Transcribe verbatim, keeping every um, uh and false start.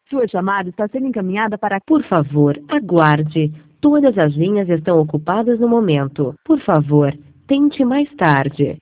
Sua chamada está sendo encaminhada para... Por favor, aguarde. Todas as linhas estão ocupadas no momento. Por favor, tente mais tarde.